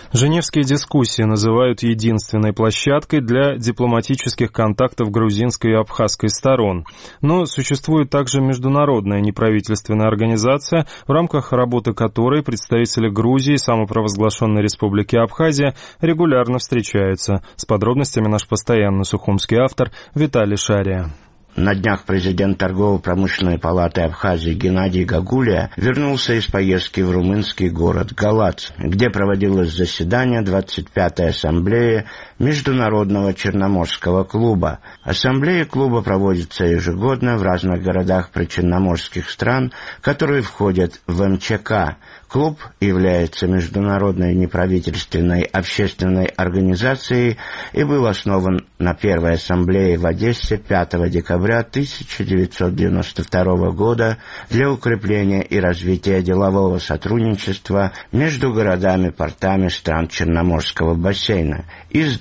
Женевские дискуссии называют единственной площадкой для дипломатических контактов грузинской и абхазской сторон. Но существует также международная неправительственная организация, в рамках работы которой представители Грузии и самопровозглашенной Республики Абхазия регулярно встречаются. С подробностями наш постоянный сухумский автор Виталий Шария. На днях президент Торгово-промышленной палаты Абхазии Геннадий Гагулия вернулся из поездки в румынский город Галац, где проводилось заседание 25-й ассамблеи Международного Черноморского клуба. Ассамблея клуба проводится ежегодно в разных городах причерноморских стран, которые входят в МЧК. Клуб является международной неправительственной общественной организацией и был основан на первой ассамблее в Одессе 5 декабря 1992 года для укрепления и развития делового сотрудничества между городами-портами стран Черноморского бассейна. Из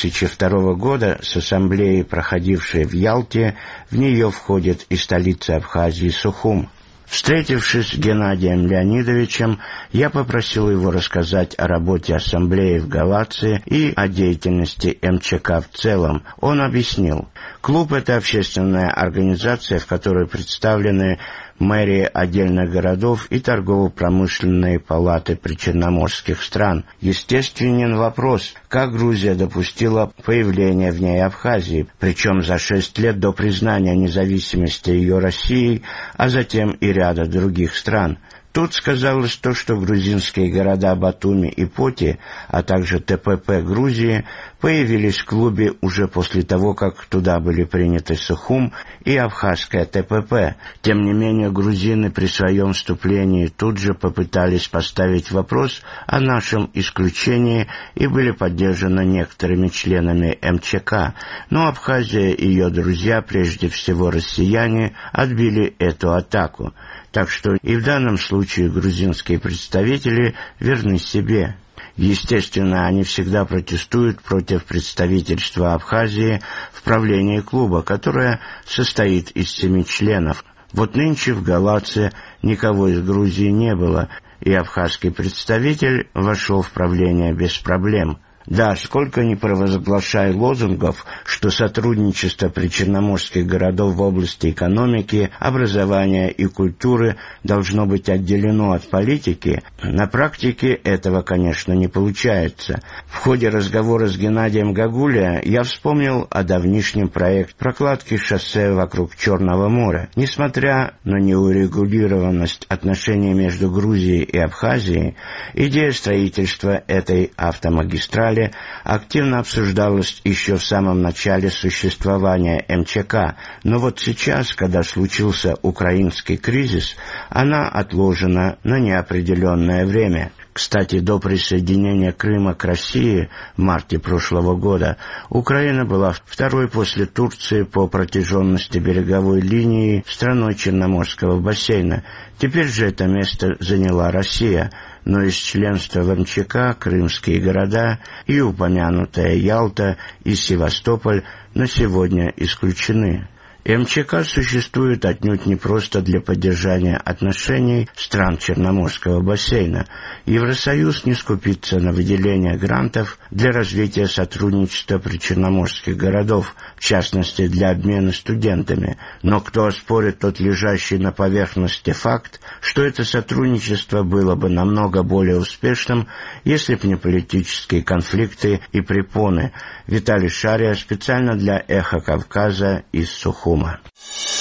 2002 года с ассамблеей, проходившей в Ялте, в нее входит и столица Абхазии Сухум. Встретившись с Геннадием Леонидовичем, я попросил его рассказать о работе ассамблеи в Галаце и о деятельности МЧК в целом. Он объяснил: клуб — это общественная организация, в которой представлены мэрии отдельных городов и торгово-промышленные палаты причерноморских стран. Естественен вопрос, как Грузия допустила появление в ней Абхазии, причем за 6 лет до признания независимости ее Россией, а затем и ряда других стран. Тут сказалось то, что грузинские города Батуми и Поти, а также ТПП Грузии, появились в клубе уже после того, как туда были приняты Сухум и абхазская ТПП. Тем не менее, грузины при своем вступлении тут же попытались поставить вопрос о нашем исключении и были поддержаны некоторыми членами МЧК, но Абхазия и ее друзья, прежде всего россияне, отбили эту атаку. Так что и в данном случае грузинские представители верны себе. Естественно, они всегда протестуют против представительства Абхазии в правлении клуба, которое состоит из 7 членов. Вот нынче в Галаце никого из Грузии не было, и абхазский представитель вошел в правление без проблем. Да, сколько ни провозглашай лозунгов, что сотрудничество причерноморских городов в области экономики, образования и культуры должно быть отделено от политики, на практике этого, конечно, не получается. В ходе разговора с Геннадием Гагулия я вспомнил о давнишнем проекте прокладки шоссе вокруг Черного моря. Несмотря на неурегулированность отношений между Грузией и Абхазией, идея строительства этой автомагистрали активно обсуждалась еще в самом начале существования МЧК, но вот сейчас, когда случился украинский кризис, она отложена на неопределенное время. Кстати, до присоединения Крыма к России в марте прошлого года Украина была второй после Турции по протяженности береговой линии страной Черноморского бассейна. Теперь же это место заняла Россия, но из членства в МЧК крымские города и упомянутая Ялта и Севастополь на сегодня исключены. МЧК существует отнюдь не просто для поддержания отношений стран Черноморского бассейна. Евросоюз не скупится на выделение грантов для развития сотрудничества причерноморских городов, в частности для обмена студентами. Но кто оспорит тот лежащий на поверхности факт, что это сотрудничество было бы намного более успешным, если б не политические конфликты и препоны. Виталий Шария специально для «Эхо Кавказа» из Сухума.